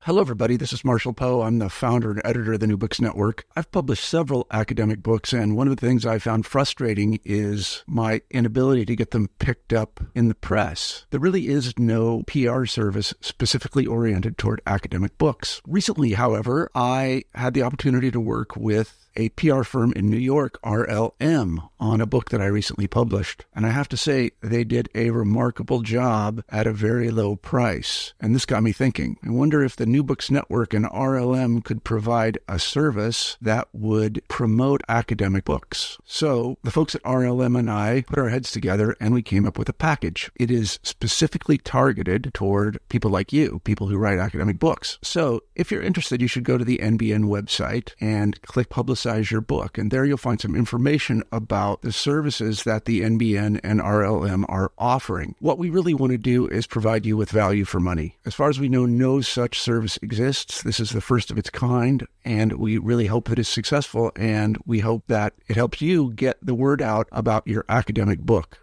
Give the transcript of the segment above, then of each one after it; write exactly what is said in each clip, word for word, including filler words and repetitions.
Hello, everybody. This is Marshall Poe. I'm the founder and editor of the New Books Network. I've published several academic books, and one of the things I found frustrating is my inability to get them picked up in the press. There really is no P R service specifically oriented toward academic books. Recently, however, I had the opportunity to work with a P R firm in New York, R L M, on a book that I recently published. And I have to say, they did a remarkable job at a very low price. And this got me thinking. I wonder if the New Books Network and R L M could provide a service that would promote academic books. So the folks at R L M and I put our heads together and we came up with a package. It is specifically targeted toward people like you, people who write academic books. So if you're interested, you should go to the N B N website and click Publicize your book. And there you'll find some information about the services that the N B N and R L M are offering. What we really want to do is provide you with value for money. As far as we know, no such service exists. This is the first of its kind, and we really hope that it's successful, and we hope that it helps you get the word out about your academic book.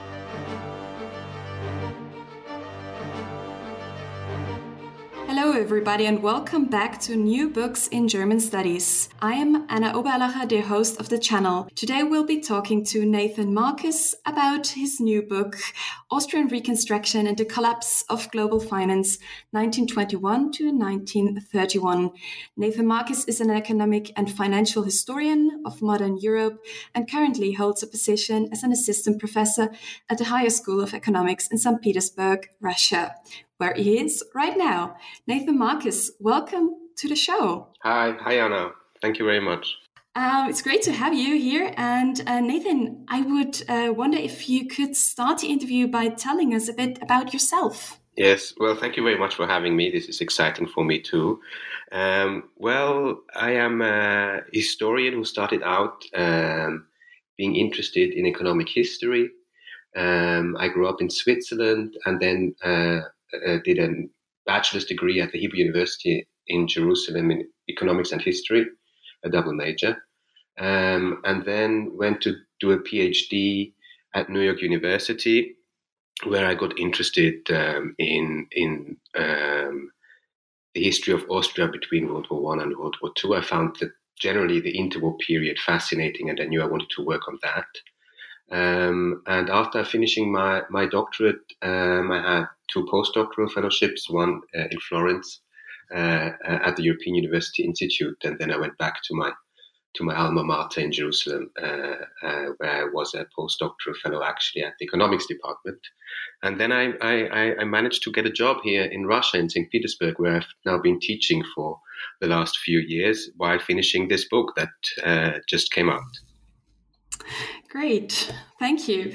Hello everybody and welcome back to New Books in German Studies. I am Anna Oberlacher, the host of the channel. Today we'll be talking to Nathan Marcus about his new book, Austrian Reconstruction and the Collapse of Global Finance, nineteen twenty-one to nineteen thirty-one. Nathan Marcus is an economic and financial historian of modern Europe and currently holds a position as an assistant professor at the Higher School of Economics in Saint Petersburg, Russia, where he is right now. Nathan Marcus, welcome to the show. Hi, hi Anna. Thank you very much. Um, it's great to have you here. And uh, Nathan, I would uh, wonder if you could start the interview by telling us a bit about yourself. Yes, well, thank you very much for having me. This is exciting for me too. Um, well, I am a historian who started out um, being interested in economic history. Um, I grew up in Switzerland and then uh, uh, did a bachelor's degree at the Hebrew University in Jerusalem in economics and history, a double major, um, and then went to do a PhD at New York University, where I got interested um, in in um, the history of Austria between World War One and World War Two. I found that generally the interwar period fascinating, and I knew I wanted to work on that. Um, and after finishing my, my doctorate, um, I had two postdoctoral fellowships, one uh, in Florence uh, at the European University Institute, and then I went back to my to my alma mater in Jerusalem, uh, uh, where I was a postdoctoral fellow actually at the economics department. And then I, I, I managed to get a job here in Russia, in Saint Petersburg, where I've now been teaching for the last few years while finishing this book that uh, just came out. Great, thank you.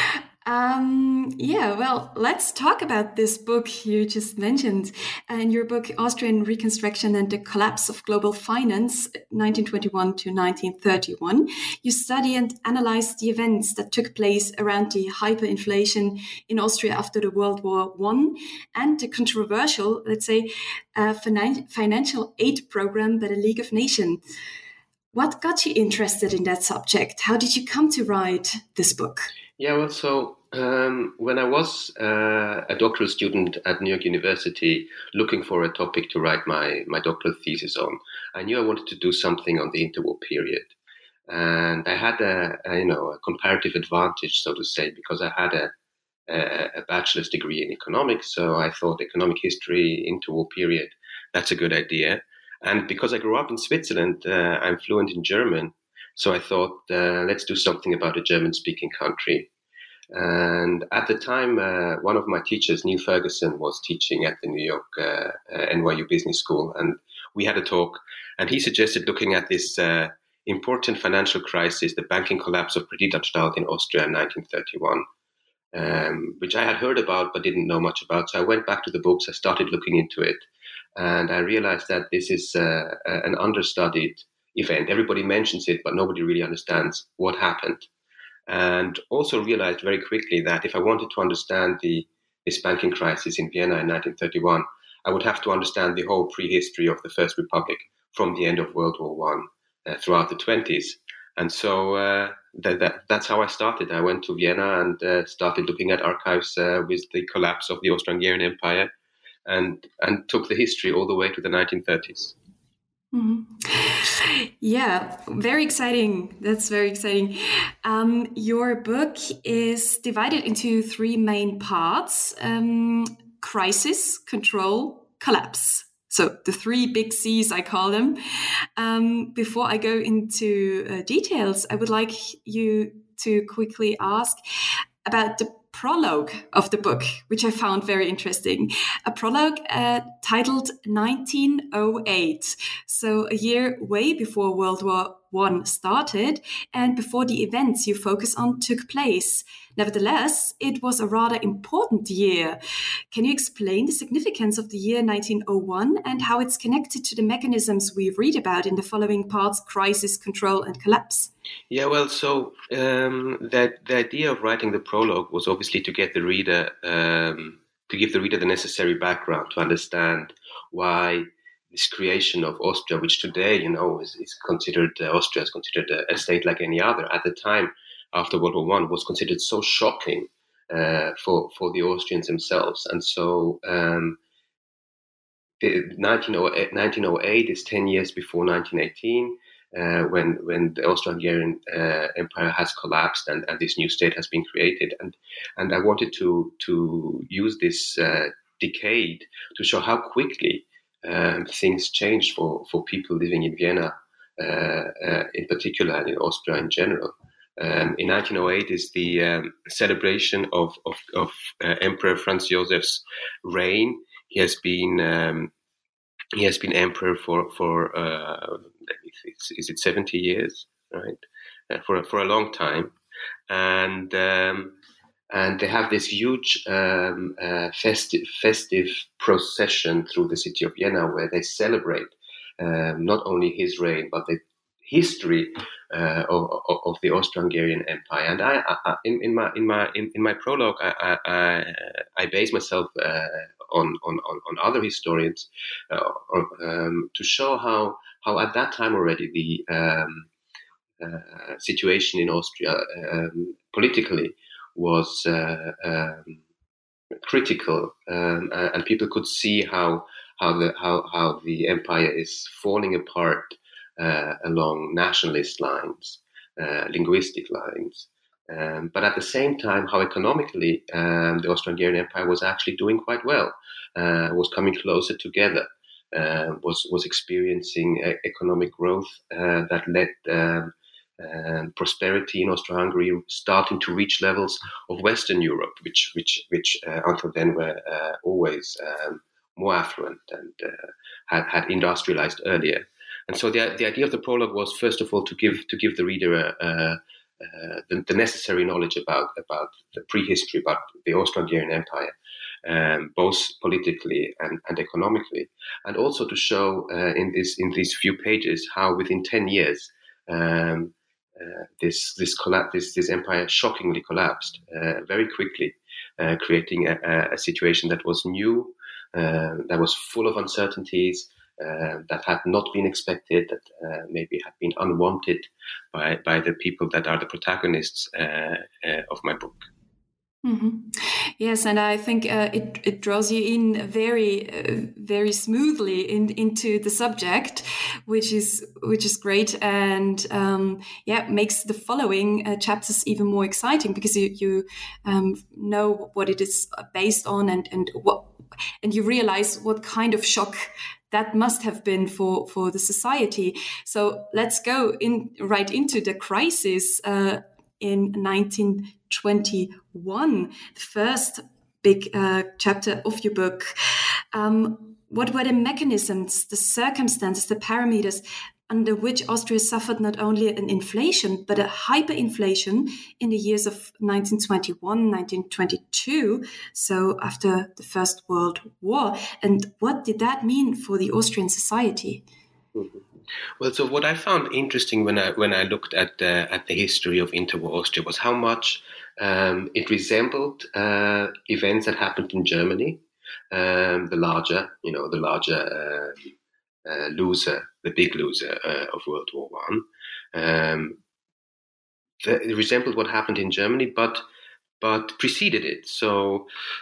Um, yeah, well, let's talk about this book you just mentioned. And your book, Austrian Reconstruction and the Collapse of Global Finance, nineteen twenty-one to nineteen thirty-one. You study and analyze the events that took place around the hyperinflation in Austria after the World War One and the controversial, let's say, uh, finan- financial aid program by the League of Nations. What got you interested in that subject? How did you come to write this book? Yeah, well, so um, when I was uh, a doctoral student at New York University looking for a topic to write my, my doctoral thesis on, I knew I wanted to do something on the interwar period. And I had a, a you know a comparative advantage, so to say, because I had a, a, a bachelor's degree in economics. So I thought economic history, interwar period, that's a good idea. And because I grew up in Switzerland, uh, I'm fluent in German. So I thought, uh, let's do something about a German-speaking country. And at the time, uh, one of my teachers, Neil Ferguson, was teaching at the New York uh, uh, N Y U Business School. And we had a talk. And he suggested looking at this uh, important financial crisis, the banking collapse of Kreditanstalt in Austria in nineteen thirty-one, um, which I had heard about but didn't know much about. So I went back to the books. I started looking into it. And I realized that this is uh, an understudied event. Everybody mentions it, but nobody really understands what happened. And also realized very quickly that if I wanted to understand the this banking crisis in Vienna in nineteen thirty-one, I would have to understand the whole prehistory of the First Republic from the end of World War One uh, throughout the twenties. And so uh, that, that, that's how I started. I went to Vienna and uh, started looking at archives uh, with the collapse of the Austro-Hungarian Empire. and and took the history all the way to the nineteen thirties. Mm-hmm. Yeah, very exciting. That's very exciting. Um, your book is divided into three main parts: um, crisis, control, collapse. So the three big C's, I call them. Um, before I go into uh, details, I would like you to quickly ask about the prologue of the book, which I found very interesting. A prologue uh, titled nineteen oh eight, so a year way before World War One started and before the events you focus on took place. Nevertheless, it was a rather important year. Can you explain the significance of the year nineteen oh one and how it's connected to the mechanisms we read about in the following parts: crisis, control, and collapse? Yeah, well, so um, that the idea of writing the prologue was obviously to get the reader, um, to give the reader the necessary background to understand why this creation of Austria, which today, you know, is, is considered, uh, Austria is considered a, a state like any other. At the time, after World War One, was considered so shocking uh, for for the Austrians themselves, and so um, the nineteen oh eight is ten years before nineteen eighteen. Uh, when when the Austro-Hungarian uh, Empire has collapsed and, and this new state has been created, and and I wanted to to use this uh, decade to show how quickly um, things changed for, for people living in Vienna, uh, uh, in particular, and in Austria in general. Um, in nineteen oh eight is the um, celebration of of, of uh, Emperor Franz Josef's reign. He has been um, he has been emperor for for. Uh, Is it seventy years, right? Uh, for for a long time, and um, and they have this huge um, uh, festive festive procession through the city of Vienna, where they celebrate um, not only his reign but the history uh, of, of the Austro-Hungarian Empire. And I, I in, in my in my in, in my prologue, I I, I base myself uh, on, on on other historians uh, on, um, to show how. How at that time already the um, uh, situation in Austria um, politically was uh, um, critical, um, and people could see how how the how, how the empire is falling apart uh, along nationalist lines, uh, linguistic lines. Um, but at the same time, how economically um, the Austro-Hungarian Empire was actually doing quite well, uh, was coming closer together. Uh, was was experiencing uh, economic growth uh, that led um, uh, prosperity in Austro-Hungary starting to reach levels of Western Europe, which which which uh, until then were uh, always um, more affluent and uh, had had industrialized earlier. And so the the idea of the prologue was first of all to give to give the reader a, a, a, the, the necessary knowledge about about the prehistory, about the Austro-Hungarian Empire. Um, both politically and, and economically, and also to show uh, in this in these few pages how within ten years um, uh, this this, colla- this this empire shockingly collapsed uh, very quickly, uh, creating a, a situation that was new, uh, that was full of uncertainties, uh, that had not been expected, that uh, maybe had been unwanted by by the people that are the protagonists uh, uh, of my book. Mm-hmm. Yes, and I think uh, it it draws you in very uh, very smoothly in, into the subject, which is which is great, and um, yeah, makes the following uh, chapters even more exciting because you you um, know what it is based on, and and what and you realize what kind of shock that must have been for for the society. So let's go in right into the crisis uh, in nineteen twenty-one, the first big uh, chapter of your book. Um, what were the mechanisms, the circumstances, the parameters under which Austria suffered not only an inflation, but a hyperinflation in the years of nineteen twenty-one, nineteen twenty-two, so after the First World War? And what did that mean for the Austrian society? Mm-hmm. Well, so what I found interesting when I when I looked at the at the history of interwar Austria was how much um, it resembled uh, events that happened in Germany, um, the larger, you know, the larger uh, uh, loser, the big loser uh, of World War One. Um, it resembled what happened in Germany, but but preceded it. So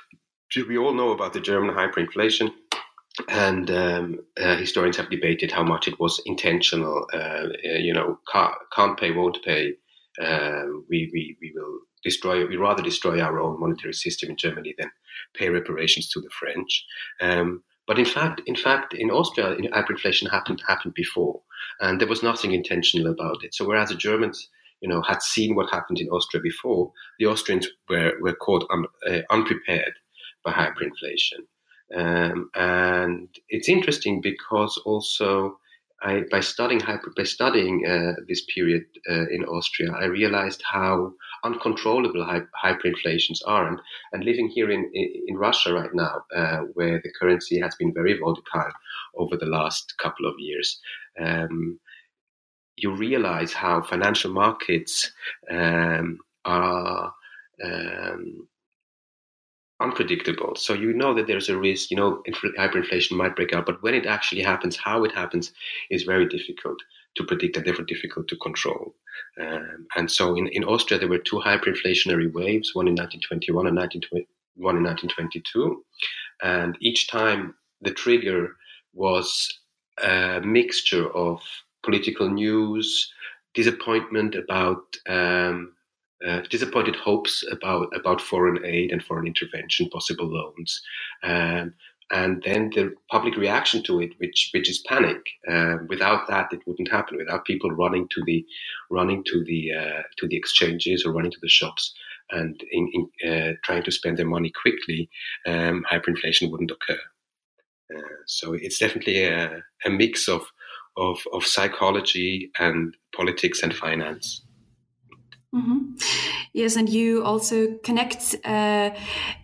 we all know about the German hyperinflation, and um, uh, historians have debated how much it was intentional. Uh, uh, you know, can't, can't pay, won't pay. Uh, we, we we will destroy. We rather destroy our own monetary system in Germany than pay reparations to the French. Um, but in fact, in fact, in Austria, hyperinflation happened happened before, and there was nothing intentional about it. So whereas the Germans, you know, had seen what happened in Austria before, the Austrians were were caught un, uh, unprepared by hyperinflation. Um, and it's interesting because also I, by studying hyper, by studying uh, this period uh, in Austria, I realized how uncontrollable hy- hyperinflations are. And, and living here in, in Russia right now, uh, where the currency has been very volatile over the last couple of years, um, you realize how financial markets um, are um, unpredictable. So you know that there's a risk, you know, hyperinflation might break out, but when it actually happens, how it happens is very difficult to predict and therefore difficult to control. Um, and so in, in Austria, there were two hyperinflationary waves, one in nineteen twenty-one and one in nineteen twenty-two. And each time the trigger was a mixture of political news, disappointment about um, Uh, disappointed hopes about, about foreign aid and foreign intervention, possible loans, um, and then the public reaction to it, which which is panic. Uh, without that, it wouldn't happen. Without people running to the running to the uh, to the exchanges or running to the shops and in, in, uh, trying to spend their money quickly, um, hyperinflation wouldn't occur. Uh, so it's definitely a, a mix of, of of psychology and politics and finance. Mm-hmm. Yes, and you also connect uh,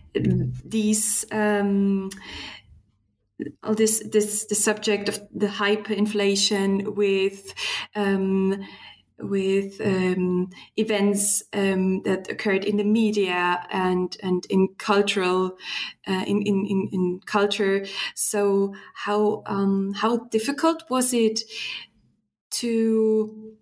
these um, all this this the subject of the hyperinflation with um, with um, events um, that occurred in the media and and in cultural uh, in, in in in culture. So how um, how difficult was it to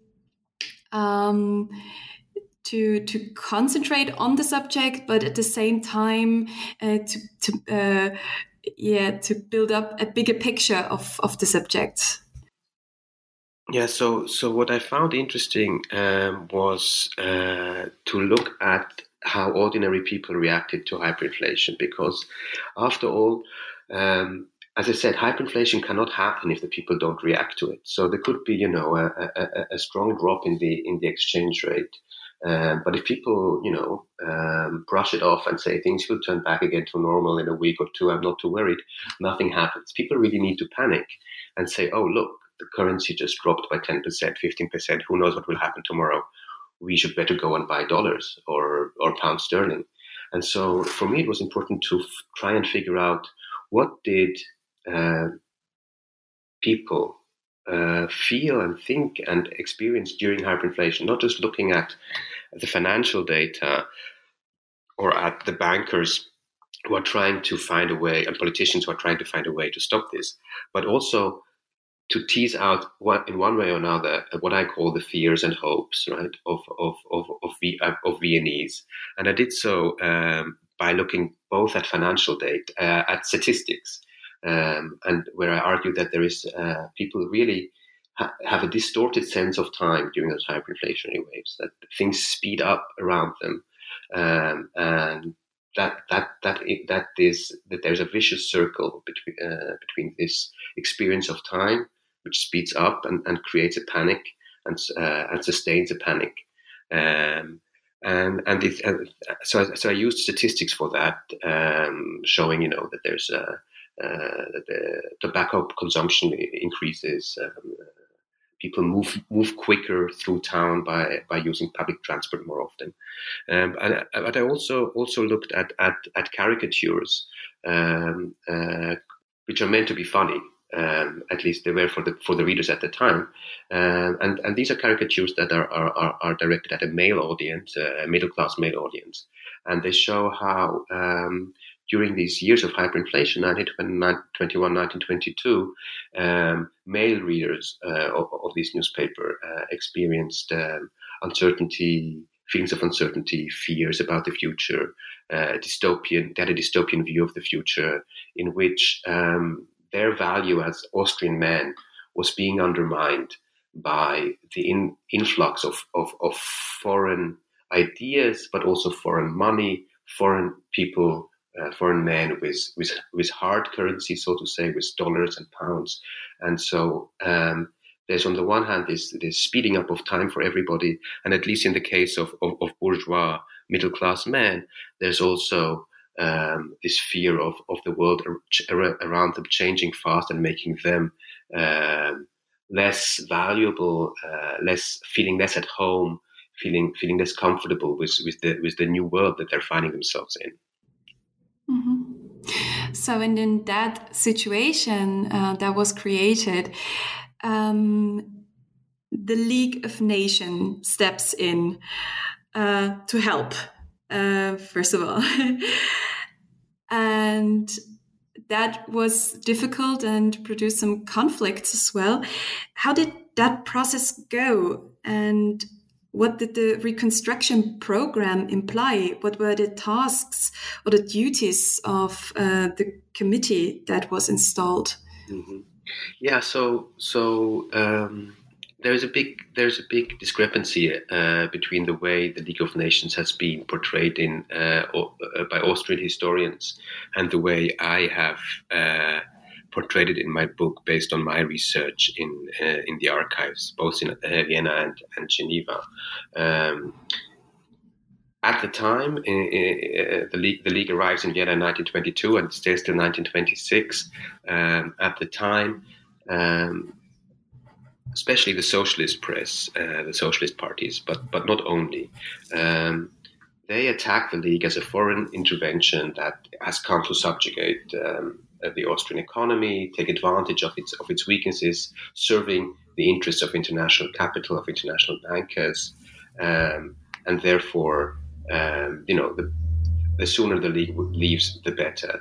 um, to to concentrate on the subject, but at the same time uh, to to uh, yeah to build up a bigger picture of of the subject? Yeah, so so what I found interesting um, was uh, to look at how ordinary people reacted to hyperinflation, because after all, um, as I said, hyperinflation cannot happen if the people don't react to it. So there could be, you know, a, a, a strong drop in the in the exchange rate. Um, but if people, you know, um, brush it off and say things will turn back again to normal in a week or two, I'm not too worried, nothing happens. People really need to panic and say, oh, look, the currency just dropped by ten percent, fifteen percent. Who knows what will happen tomorrow? We should better go and buy dollars or, or pound sterling. And so for me, it was important to f- try and figure out what did uh, people uh, feel and think and experience during hyperinflation, not just looking at the financial data or at the bankers who are trying to find a way, and politicians who are trying to find a way to stop this, but also to tease out what, in one way or another, what I call the fears and hopes, right, of of of of, v, of Viennese. And I did so um, by looking both at financial data, uh, at statistics, um, and where I argued that there is uh, people really ha- have a distorted sense of time during those hyperinflationary waves, that things speed up around them, um, and that that that it, that is that there's a vicious circle between uh, between this experience of time, which speeds up and, and creates a panic and uh, and sustains a panic, um, and and it, uh, so so I used statistics for that, um, showing you know that there's a, uh, that the tobacco consumption increases. Um, people move move quicker through town by by using public transport more often. Um, and, but I also also looked at at, at caricatures, um, uh, which are meant to be funny. Um, at least they were for the for the readers at the time, um, and and these are caricatures that are are, are directed at a male audience, a middle class male audience, and they show how um, during these years of hyperinflation, nineteen twenty-one, nineteen twenty-two, um, male readers uh, of, of this newspaper uh, experienced um, uncertainty, feelings of uncertainty, fears about the future, uh, dystopian, they had a dystopian view of the future in which um, their value as Austrian men was being undermined by the in, influx of, of, of foreign ideas, but also foreign money, foreign people, uh, foreign men with, with with hard currency, so to say, with dollars and pounds. And so um, there's on the one hand this, this speeding up of time for everybody, and at least in the case of, of, of bourgeois middle-class men, there's also um, this fear of, of the world ar- around them changing fast and making them um, less valuable, uh, less feeling less at home, feeling feeling less comfortable with, with the with the new world that they're finding themselves in. Mm-hmm. So, and in that situation uh, that was created, um, the League of Nations steps in uh, to help, uh, first of all. And that was difficult and produced some conflicts as well. How did that process go? And what did the reconstruction program imply? What were the tasks or the duties of uh, the committee that was installed? Mm-hmm. Yeah, so so um, there's a big there's a big discrepancy uh, between the way the League of Nations has been portrayed in uh, by Austrian historians and the way I have uh, portrayed it in my book based on my research in uh, in the archives, both in uh, Vienna and, and Geneva. Um, at the time, uh, uh, the League the League arrives in Vienna in nineteen twenty-two and stays till nineteen twenty-six. Um, at the time, um, especially the socialist press, uh, the socialist parties, but but not only, um, they attack the League as a foreign intervention that has come to subjugate um, the Austrian economy, take advantage of its of its weaknesses, serving the interests of international capital, of international bankers, um, and therefore, um, you know, the, the sooner the League leaves, the better.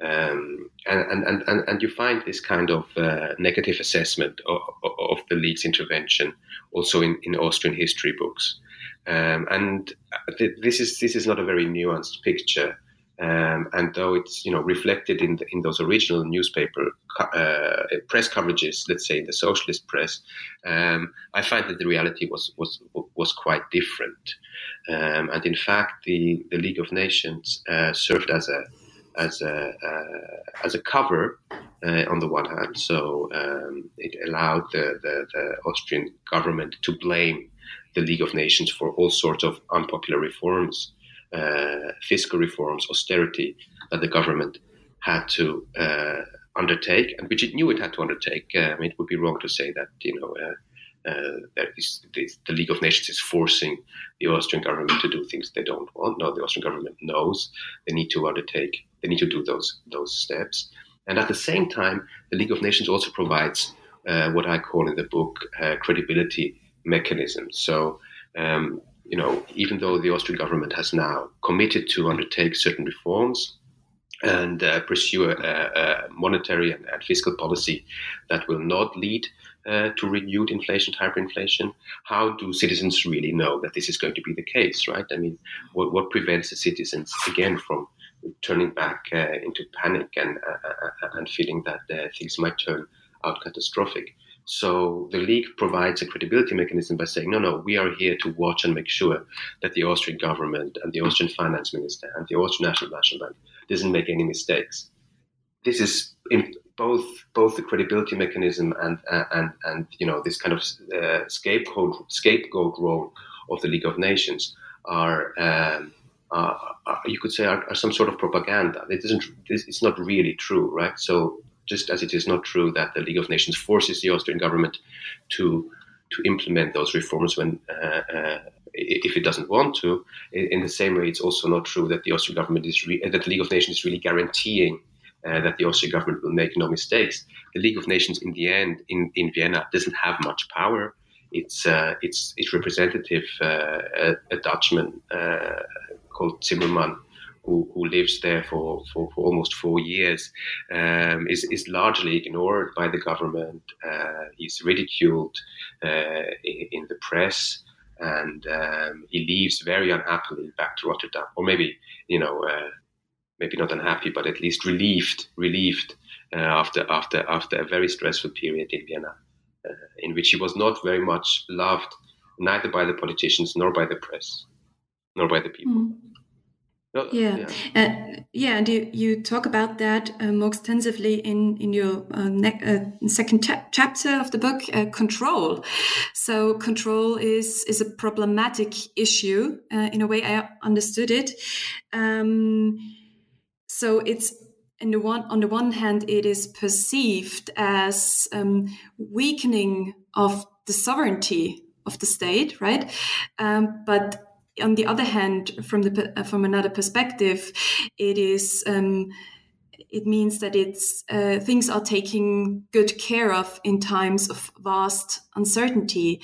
Um, and, and, and, and you find this kind of uh, negative assessment of, of the League's intervention also in, in Austrian history books. Um, and th- this is this is not a very nuanced picture. Um, and though it's you know reflected in the, in those original newspaper co- uh, press coverages, let's say in the socialist press, um, I find that the reality was was was quite different. Um, and in fact, the, the League of Nations uh, served as a as a uh, as a cover uh, on the one hand. So um, it allowed the, the the Austrian government to blame the League of Nations for all sorts of unpopular reforms. Uh, fiscal reforms, austerity that the government had to uh, undertake, and which it knew it had to undertake. Uh, I mean, it would be wrong to say that you know uh, uh, that is, the, the League of Nations is forcing the Austrian government to do things they don't want. No, the Austrian government knows they need to undertake, they need to do those those steps. And at the same time, the League of Nations also provides uh, what I call in the book uh, credibility mechanisms. So. Um, You know, even though the Austrian government has now committed to undertake certain reforms and uh, pursue a, a monetary and, and fiscal policy that will not lead uh, to renewed inflation, hyperinflation, how do citizens really know that this is going to be the case, right? I mean, what, what prevents the citizens, again, from turning back uh, into panic and, uh, and feeling that uh, things might turn out catastrophic? So the League provides a credibility mechanism by saying, no, no, we are here to watch and make sure that the Austrian government and the Austrian finance minister and the Austrian National National Bank doesn't make any mistakes. This is in both both the credibility mechanism and uh, and and you know this kind of uh, scapegoat scapegoat role of the League of Nations are, um, are, are you could say are, are some sort of propaganda. It isn't. It's not really true, right? So. Just as it is not true that the League of Nations forces the Austrian government to to implement those reforms when uh, uh, if it doesn't want to, in the same way, it's also not true that the Austrian government is re- that the League of Nations is really guaranteeing uh, that the Austrian government will make no mistakes. The League of Nations, in the end, in, in Vienna, doesn't have much power. It's uh, it's its representative, uh, a, a Dutchman uh, called Zimmermann, Who, who lives there for, for, for almost four years, um, is, is largely ignored by the government. Uh, he's ridiculed uh, in, in the press. and um, he leaves very unhappily back to Rotterdam, or maybe you know uh, maybe not unhappy, but at least relieved, relieved uh, after after after a very stressful period in Vienna, uh, in which he was not very much loved, neither by the politicians nor by the press, nor by the people. Mm. No, yeah, yeah. Uh, yeah, and you, you talk about that uh, more extensively in in your uh, ne- uh, second cha- chapter of the book, uh, Control. So control is is a problematic issue uh, in a way I understood it. Um, so it's in the one on the one hand, it is perceived as um, weakening of the sovereignty of the state, right? Um, but on the other hand, from the from another perspective, it is um, it means that it's uh, things are taken good care of in times of vast uncertainty.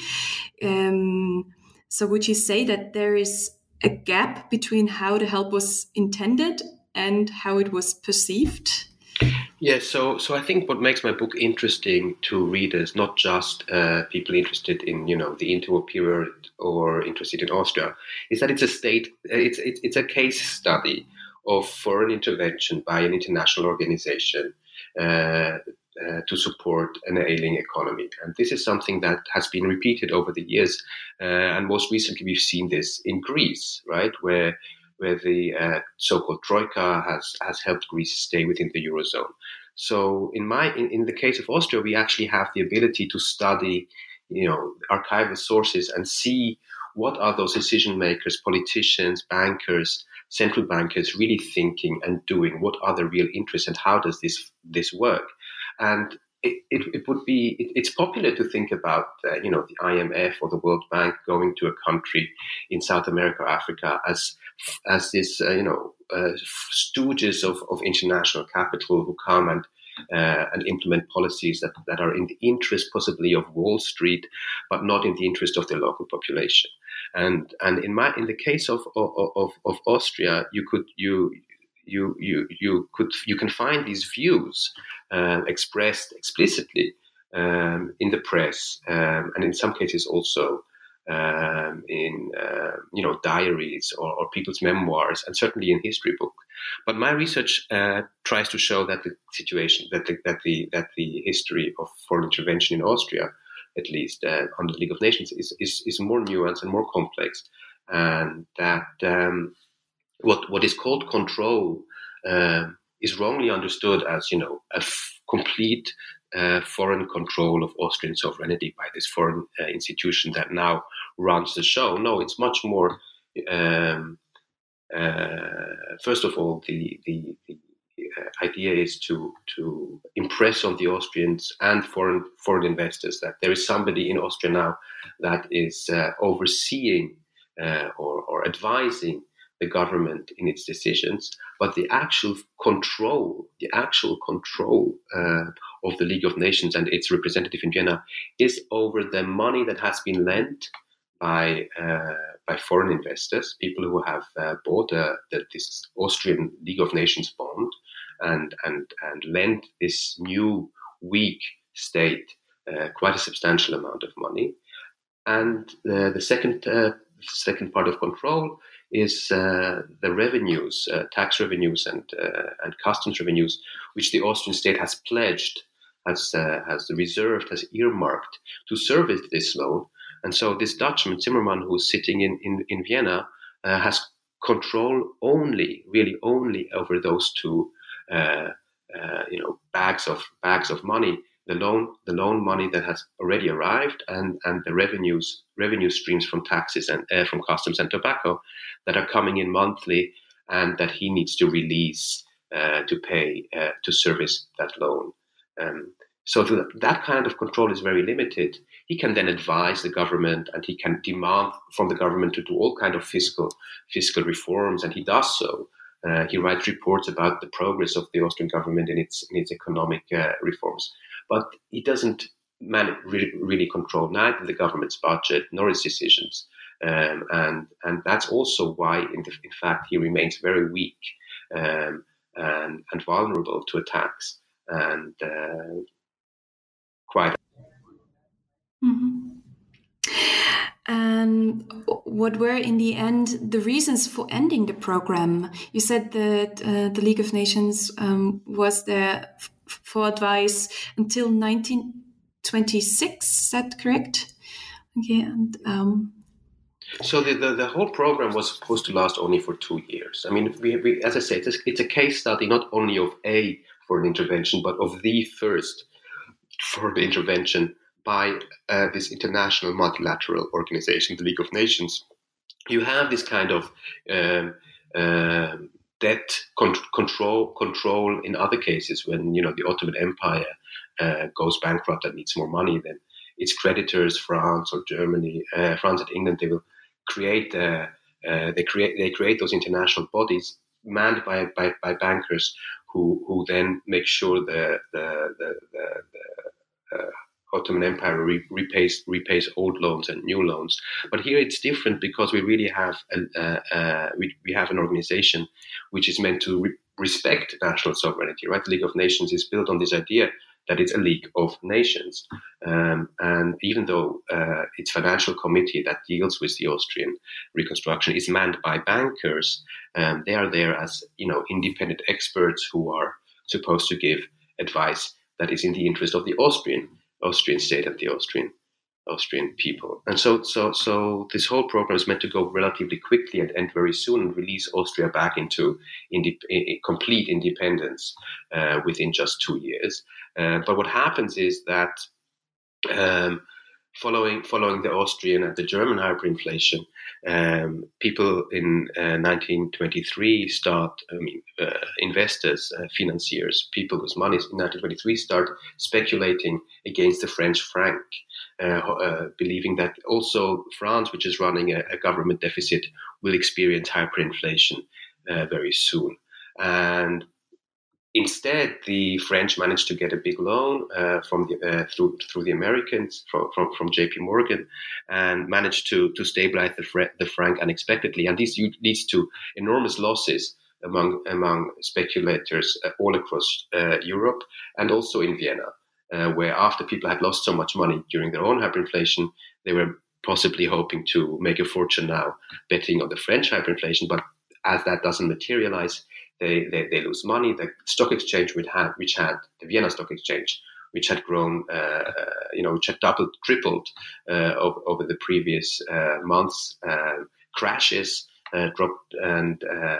Um, so, would you say that there is a gap between how the help was intended and how it was perceived? Yes, so so I think what makes my book interesting to readers, not just uh, people interested in you know the interwar period or interested in Austria, is that it's a state, it's it's, it's a case study of foreign intervention by an international organization uh, uh, to support an ailing economy, and this is something that has been repeated over the years, uh, and most recently we've seen this in Greece, right, where where the uh, so-called Troika has, has helped Greece stay within the Eurozone. So in my in, in the case of Austria, we actually have the ability to study, you know, archival sources and see what are those decision makers, politicians, bankers, central bankers really thinking and doing, what are the real interests and how does this this work? And It, it, it would be, it, it's popular to think about, uh, you know, the I M F or the World Bank going to a country in South America or Africa as, as this, uh, you know, uh, stooges of, of international capital who come and, uh, and implement policies that, that are in the interest possibly of Wall Street, but not in the interest of the local population. And, and in my, in the case of, of, of, of Austria, you could, you, You you you could you can find these views uh, expressed explicitly um, in the press, um, and in some cases also um, in uh, you know diaries or, or people's memoirs, and certainly in history book. But my research uh, tries to show that the situation that the, that the that the history of foreign intervention in Austria, at least uh, under the League of Nations, is is, is more nuanced and more complex, and that. Um, What what is called control uh, is wrongly understood as you know a f- complete uh, foreign control of Austrian sovereignty by this foreign uh, institution that now runs the show. No, it's much more. Um, uh, first of all, the the, the uh, idea is to to impress on the Austrians and foreign foreign investors that there is somebody in Austria now that is uh, overseeing uh, or, or advising the government in its decisions, but the actual control, the actual control uh, of the League of Nations and its representative in Vienna is over the money that has been lent by uh, by foreign investors, people who have uh, bought uh, the, this Austrian League of Nations bond and and and lent this new weak state uh, quite a substantial amount of money. And uh, the second uh, second part of control is uh, the revenues, uh, tax revenues and uh, and customs revenues, which the Austrian state has pledged, has uh, has reserved, has earmarked to service this loan. And so this Dutchman, Zimmermann, who's sitting in, in, in Vienna, uh, has control only, really only over those two, uh, uh, you know, bags of bags of money. The loan, the loan money that has already arrived, and, and the revenues, revenue streams from taxes and uh, from customs and tobacco that are coming in monthly, and that he needs to release uh, to pay uh, to service that loan. Um, so the, that kind of control is very limited. He can then advise the government, and he can demand from the government to do all kind of fiscal fiscal reforms, and he does so. Uh, he writes reports about the progress of the Austrian government in its in its economic uh, reforms. But he doesn't man- really, really control neither the government's budget nor its decisions. Um, and, and that's also why, in, the, in fact, he remains very weak um, and, and vulnerable to attacks. And uh, quite. Mm-hmm. And what were, in the end, the reasons for ending the program? You said that uh, the League of Nations um, was there f- for advice until nineteen twenty-six. Is that correct? Okay, and um, so the, the the whole program was supposed to last only for two years. I mean, we, we as I said, it's, it's a case study not only of a foreign intervention, but of the first foreign intervention by uh, this international multilateral organization, the League of Nations. You have this kind of um, uh, debt con- control control in other cases when, you know, the Ottoman Empire uh, goes bankrupt and needs more money. Then its creditors, France or Germany, uh, France and England, they will create uh, uh, they create they create those international bodies manned by by, by bankers who who then make sure the the the, the, the uh, Ottoman Empire re- repays repays old loans and new loans. But here it's different because we really have an, uh, uh, we we have an organization which is meant to re- respect national sovereignty. Right, the League of Nations is built on this idea that it's a league of nations, um, and even though uh, its financial committee that deals with the Austrian reconstruction is manned by bankers, um, they are there as, you know, independent experts who are supposed to give advice that is in the interest of the Austrian. Austrian state and the Austrian Austrian people. And so so so this whole program is meant to go relatively quickly and end very soon and release Austria back into inde- complete independence uh, within just two years. Uh, but what happens is that um, following following the Austrian and the German hyperinflation, um, people in uh, nineteen twenty-three start, I mean, uh, investors, uh, financiers, people with money in nineteen twenty-three start speculating against the French franc, uh, uh, believing that also France, which is running a, a government deficit, will experience hyperinflation uh, very soon. And instead, the French managed to get a big loan uh, from the, uh, through through the Americans from, from, from J P Morgan, and managed to to stabilize the, fr- the franc unexpectedly. And this leads to enormous losses among among speculators uh, all across uh, Europe and also in Vienna, uh, where after people had lost so much money during their own hyperinflation, they were possibly hoping to make a fortune now betting on the French hyperinflation. But as that doesn't materialize, They, they they lose money. The stock exchange which had which had the Vienna Stock Exchange, which had grown, uh, you know, which had doubled, tripled uh, over, over the previous uh, months, uh, crashes, uh, dropped, and uh,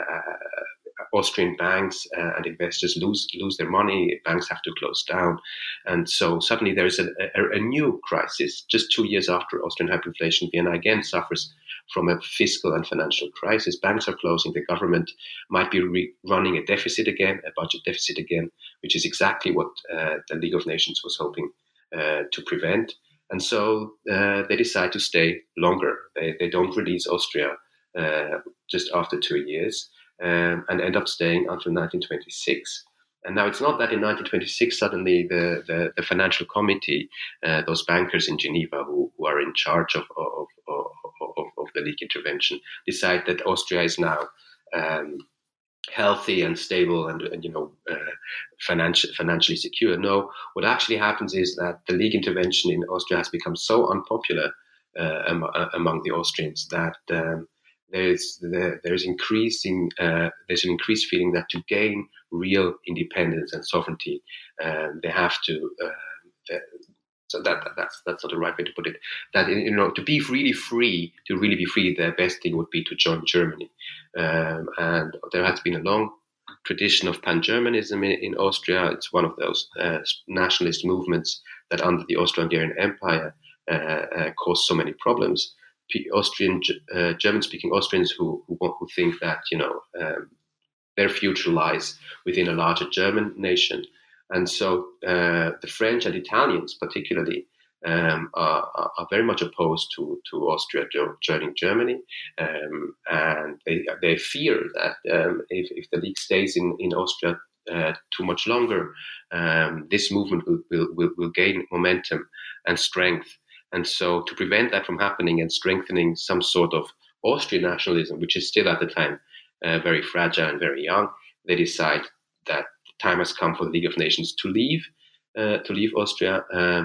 Austrian banks uh, and investors lose lose their money. Banks have to close down, and so suddenly there is a, a, a new crisis. Just two years after Austrian hyperinflation, Vienna again suffers from a fiscal and financial crisis. Banks are closing. The government might be re- running a deficit again, a budget deficit again, which is exactly what uh, the League of Nations was hoping uh, to prevent. And so uh, they decide to stay longer. They, they don't release Austria uh, just after two years um, and end up staying until nineteen twenty-six. And now it's not that in nineteen twenty-six suddenly the, the, the financial committee, uh, those bankers in Geneva who, who are in charge of, of, of, of, of the League intervention, decide that Austria is now um, healthy and stable and, and you know, uh, financial, financially secure. No, what actually happens is that the League intervention in Austria has become so unpopular uh, am, uh, among the Austrians that um, there's the, there's increasing uh, there's an increased feeling that to gain real independence and sovereignty, um, they have to. Uh, so that that's that's not the right way to put it. That, you know, to be really free, to really be free, the best thing would be to join Germany. Um, and there has been a long tradition of pan-Germanism in, in Austria. It's one of those uh, nationalist movements that under the Austro-Hungarian Empire uh, uh, caused so many problems. Austrian, uh, German-speaking Austrians who, who who think that, you know, um, their future lies within a larger German nation, and so uh, the French and Italians, particularly, um, are, are very much opposed to to Austria joining Germany, um, and they they fear that um, if if the League stays in in Austria uh, too much longer, um, this movement will, will will will gain momentum and strength. And so to prevent that from happening and strengthening some sort of Austrian nationalism, which is still at the time uh, very fragile and very young, they decide that the time has come for the League of Nations to leave, uh, to leave Austria. Um,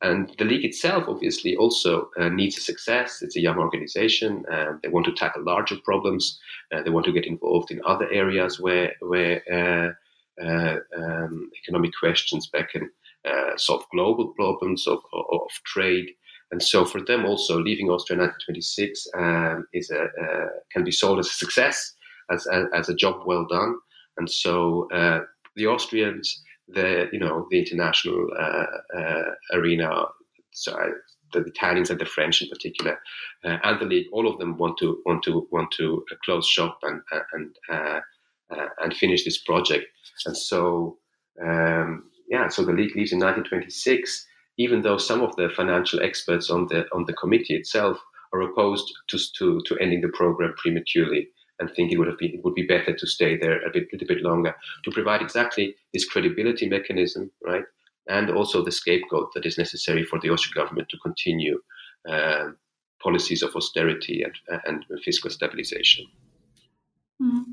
And the League itself, obviously, also uh, needs a success. It's a young organization. Uh, they want to tackle larger problems. Uh, they want to get involved in other areas where where uh, uh, um, economic questions beckon, uh, solve global problems of, of, of trade. And so for them also, leaving Austria in nineteen twenty-six um, is a, uh, can be sold as a success, as, as, as a job well done. And so uh, the Austrians, the you know the international uh, uh, arena, so I, the Italians and the French in particular, uh, and the League, all of them want to want to want to close shop and and uh, uh, and finish this project. And so um, yeah, so the League leaves in nineteen twenty-six, even though some of the financial experts on the on the committee itself are opposed to to, to ending the program prematurely, and think it would have been it would be better to stay there a bit, little bit longer to provide exactly this credibility mechanism, right, and also the scapegoat that is necessary for the Austrian government to continue uh, policies of austerity and and fiscal stabilization. Mm.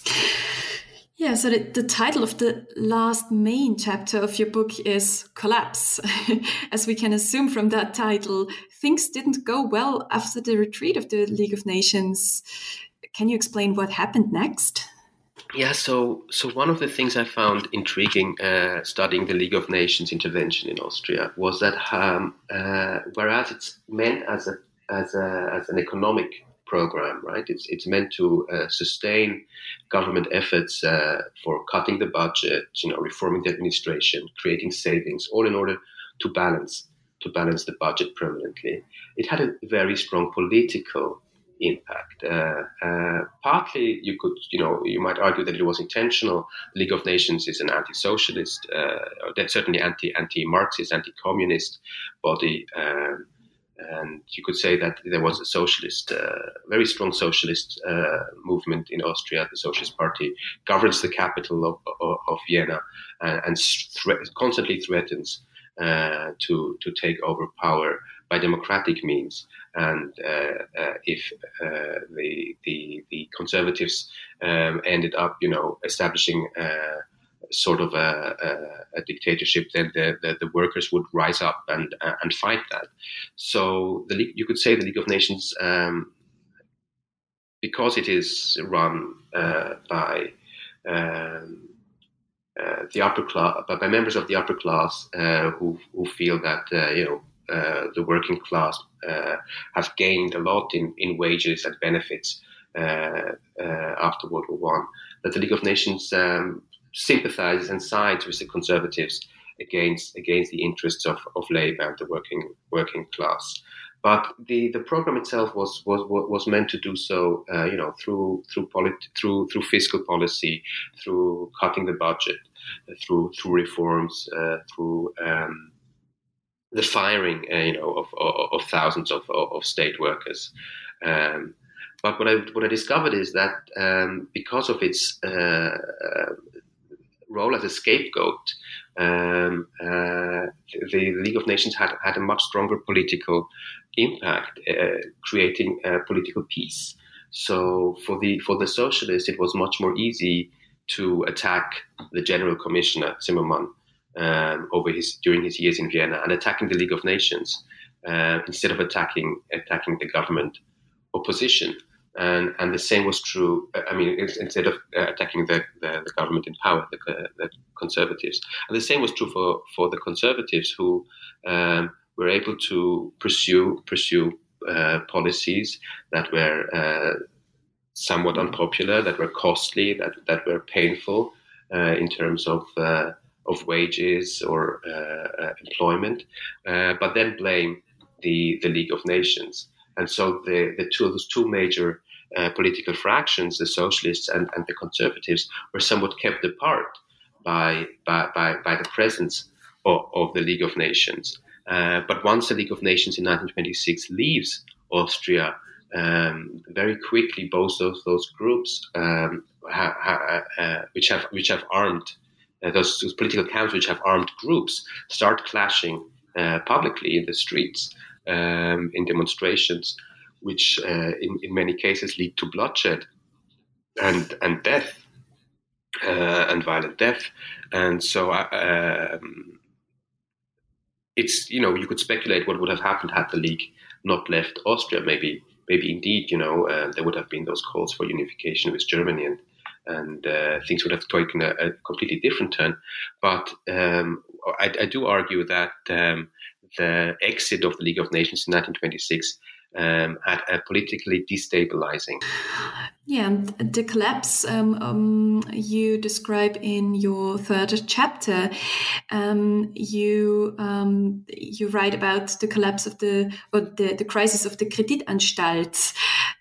Yeah, so the, the title of the last main chapter of your book is Collapse. As we can assume from that title, things didn't go well after the retreat of the League of Nations. Can you explain what happened next? Yeah, so so one of the things I found intriguing uh, studying the League of Nations intervention in Austria was that um, uh, whereas it's meant as a as a as an economic program, right? It's it's meant to uh, sustain government efforts uh, for cutting the budget, you know, reforming the administration, creating savings, all in order to balance to balance the budget permanently. It had a very strong political impact. Uh, uh, partly, you could, you know, you might argue that it was intentional. The League of Nations is an anti-socialist, uh, certainly anti anti-Marxist, anti-communist body. Um, And you could say that there was a socialist, uh, very strong socialist uh, movement in Austria. The Socialist Party governs the capital of, of, of Vienna uh, and thre- constantly threatens uh, to to take over power by democratic means. And uh, uh, if uh, the, the the conservatives um, ended up, you know, establishing Uh, sort of a, a, a dictatorship, then the, the, the workers would rise up and uh, and fight that. So the League, you could say the League of Nations, um, because it is run uh, by um, uh, the upper class, by members of the upper class uh, who who feel that uh, you know uh, the working class uh, have gained a lot in, in wages and benefits uh, uh, after World War One, that the League of Nations Um, sympathizes and sides with the conservatives against against the interests of, of labor and the working working class. But the, the program itself was was was meant to do so, uh, you know, through through polit- through through fiscal policy, through cutting the budget, uh, through through reforms, uh, through um, the firing, uh, you know, of, of, of thousands of, of state workers. Um, but what I what I discovered is that um, because of its uh, uh, role as a scapegoat, um, uh, the League of Nations had, had a much stronger political impact, uh, creating uh, political peace. So for the for the socialists, it was much more easy to attack the General Commissioner Zimmermann um, over his during his years in Vienna and attacking the League of Nations uh, instead of attacking attacking the government opposition. And and the same was true. I mean, instead of uh, attacking the, the, the government in power, the, the conservatives, and the same was true for, for the conservatives, who um, were able to pursue pursue uh, policies that were uh, somewhat unpopular, that were costly, that that were painful uh, in terms of uh, of wages or uh, uh, employment, uh, but then blame the the League of Nations. And so the, the two those two major uh, political fractions, the socialists and, and the conservatives, were somewhat kept apart by by, by, by the presence of, of the League of Nations. Uh, but once the League of Nations in nineteen twenty-six leaves Austria, um, very quickly both those those groups, um, ha, ha, uh, which have which have armed uh, those, those political camps, which have armed groups, start clashing uh, publicly in the streets. Um, in demonstrations, which uh, in, in many cases lead to bloodshed and and death uh, and violent death. And so uh, um, it's, you know, you could speculate what would have happened had the League not left Austria. Maybe, maybe indeed, you know, uh, there would have been those calls for unification with Germany, and and uh, things would have taken a, a completely different turn. But um, I, I do argue that um, the exit of the League of Nations in nineteen twenty-six um, had a politically destabilizing. Yeah, and the collapse um, um, you describe in your third chapter, um, you um, you write about the collapse of the or the, the crisis of the Kreditanstalt.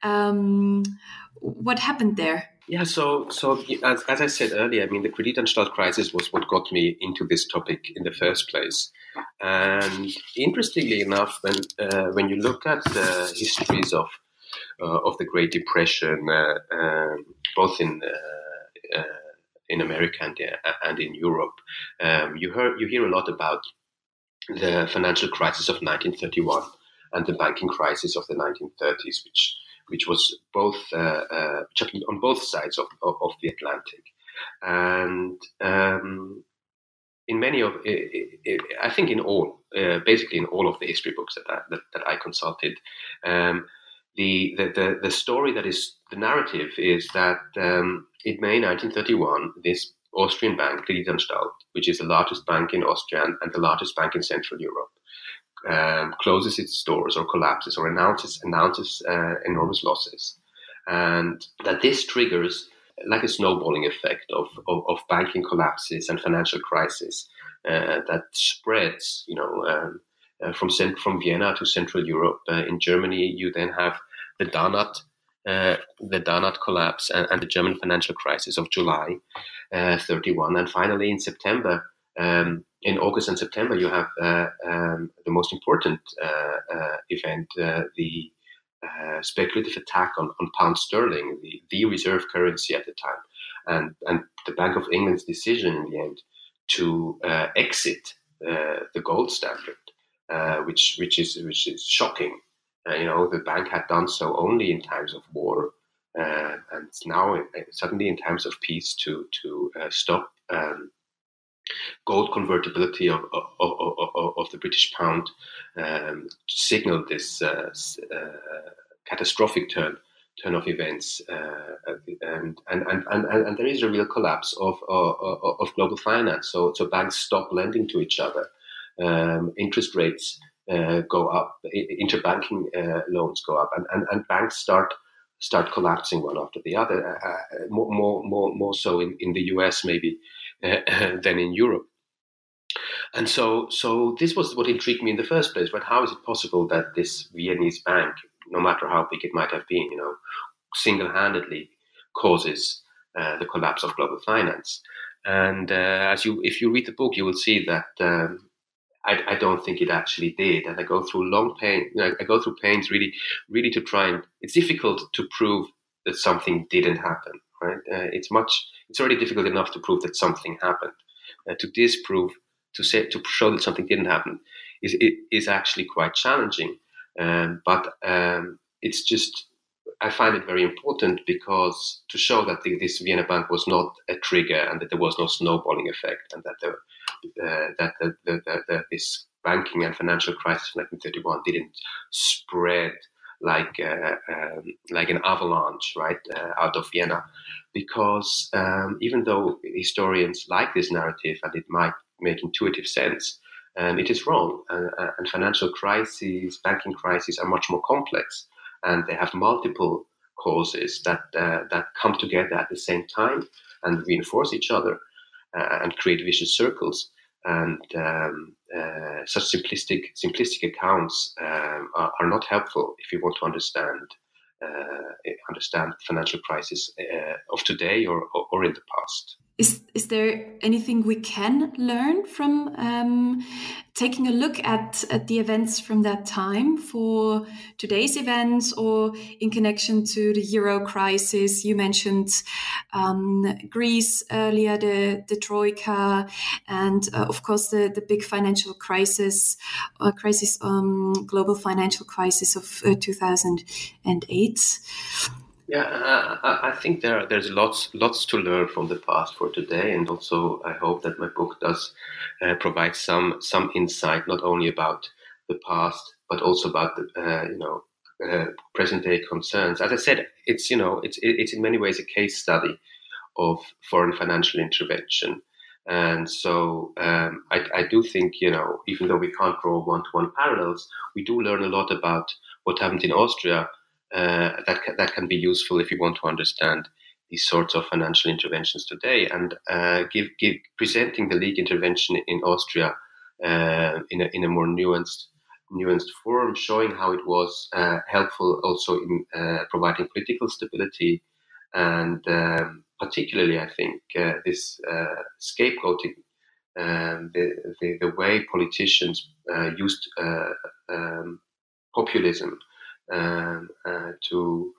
Um, what happened there? Yeah, so so as, as I said earlier, I mean, the Kreditanstalt crisis was what got me into this topic in the first place. And interestingly enough, when uh, when you look at the histories of uh, of the Great Depression, uh, um, both in uh, uh, in America and, uh, and in Europe, um, you hear you hear a lot about the financial crisis of nineteen thirty-one and the banking crisis of the nineteen thirties, which which was both uh, uh, on both sides of, of, of the Atlantic. And um, in many of, I think in all, uh, basically in all of the history books that I, that, that I consulted, um, the, the, the, the story that is, the narrative is that um, in May nineteen thirty-one, this Austrian bank, Kreditanstalt, which is the largest bank in Austria and, and the largest bank in Central Europe, Um, closes its doors or collapses or announces announces uh, enormous losses, and that this triggers like a snowballing effect of of, of banking collapses and financial crisis uh, that spreads, you know, um, uh, from cent- from Vienna to Central Europe. Uh, in Germany, you then have the Danat uh, the Danat collapse and, and the German financial crisis of July uh, thirty-one, and finally in September. Um, in August and September, you have uh, um, the most important uh, uh, event, uh, the uh, speculative attack on, on pound sterling, the, the reserve currency at the time, and, and the Bank of England's decision in the end to uh, exit uh, the gold standard, uh, which which is which is shocking. Uh, you know, the bank had done so only in times of war, uh, and now uh, suddenly in times of peace to to uh, stop. Um, Gold convertibility of, of, of, of, of the British pound um, signaled this uh, uh, catastrophic turn turn of events, uh, and, and, and, and, and there is a real collapse of, of, of global finance. So, so banks stop lending to each other. Um, interest rates uh, go up, interbanking uh, loans go up, and, and, and banks start start collapsing one after the other. Uh, more, more, more, more so in, in the U S maybe. Uh, than in Europe. And so so this was what intrigued me in the first place. But how is it possible that this Viennese bank, no matter how big it might have been, you know, single-handedly causes uh, the collapse of global finance? And uh, as you, if you read the book, you will see that um, I, I don't think it actually did. And I go through long pain. You know, I go through pains really, really to try and. It's difficult to prove that something didn't happen. Right? Uh, it's much. It's already difficult enough to prove that something happened. Uh, to disprove, to say, to show that something didn't happen, is it is actually quite challenging. Um, but um, it's just, I find it very important because to show that the, this Vienna bank was not a trigger and that there was no snowballing effect, and that the, uh, that the, the, the, the, this banking and financial crisis of nineteen thirty-one didn't spread like uh, um, like an avalanche, right, uh, out of Vienna, because um, even though historians like this narrative and it might make intuitive sense, um, it is wrong. Uh, and financial crises, banking crises are much more complex, and they have multiple causes that uh, that come together at the same time and reinforce each other uh, and create vicious circles. And um, uh, such simplistic simplistic accounts um, are, are not helpful if you want to understand uh, understand the financial crisis uh, of today or, or, or in the past. Is is there anything we can learn from um, taking a look at, at the events from that time for today's events, or in connection to the Euro crisis? You mentioned um, Greece earlier, the, the Troika, and uh, of course the, the big financial crisis, uh, crisis, um, global financial crisis of uh, two thousand eight. Yeah, I, I think there there's lots lots to learn from the past for today, and also I hope that my book does uh, provide some some insight not only about the past but also about the uh, you know uh, present day concerns. As I said, it's you know it's it's in many ways a case study of foreign financial intervention, and so um, I, I do think you know even though we can't draw one to one parallels, we do learn a lot about what happened in Austria. Uh, that ca- that can be useful if you want to understand these sorts of financial interventions today, and uh, give give presenting the League intervention in Austria uh, in a in a more nuanced nuanced form, showing how it was uh, helpful also in uh, providing political stability, and um, particularly I think uh, this uh, scapegoating, um, the, the the way politicians uh, used uh, um, populism um, uh, to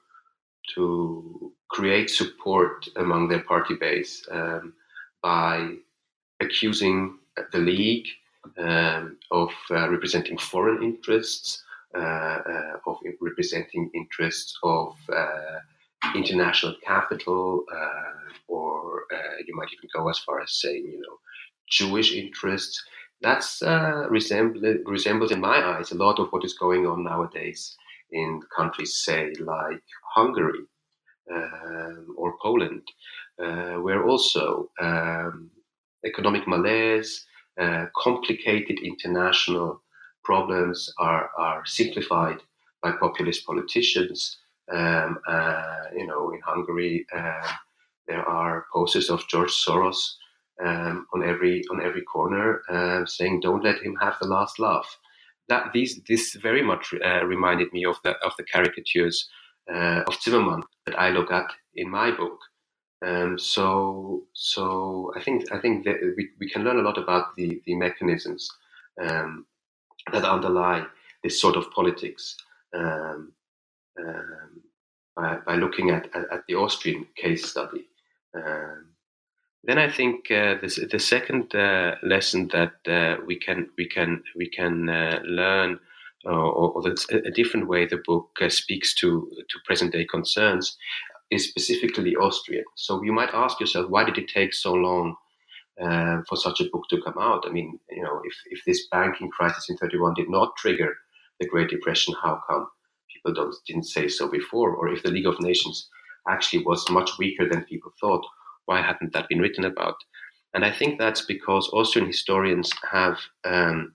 to create support among their party base um, by accusing the League um, of uh, representing foreign interests, uh, uh, of representing interests of uh, international capital, uh, or uh, you might even go as far as saying, you know, Jewish interests. That's uh, resemble, resembles, in my eyes, a lot of what is going on nowadays in countries, say, like Hungary um, or Poland, uh, where also um, economic malaise, uh, complicated international problems are, are simplified by populist politicians. Um, uh, you know, in Hungary, uh, there are posters of George Soros um, on every on every corner, uh, saying, "Don't let him have the last laugh." That these this very much uh, reminded me of the of the caricatures uh, of Zimmermann that I look at in my book. Um, so so I think I think that we, we can learn a lot about the the mechanisms um, that underlie this sort of politics. Um, um, by, by looking at, at, at the Austrian case study. Um, then I think uh, this, the second uh, lesson that uh, we can we can we can uh, learn, uh, or, or that's a, a different way the book uh, speaks to to present day concerns, is specifically Austrian. So you might ask yourself, why did it take so long uh, for such a book to come out? I mean, you know, if if this banking crisis in thirty-one did not trigger the Great Depression, how come people don't, didn't say so before? Or if the League of Nations actually was much weaker than people thought, why hadn't that been written about? And I think that's because Austrian historians have, um,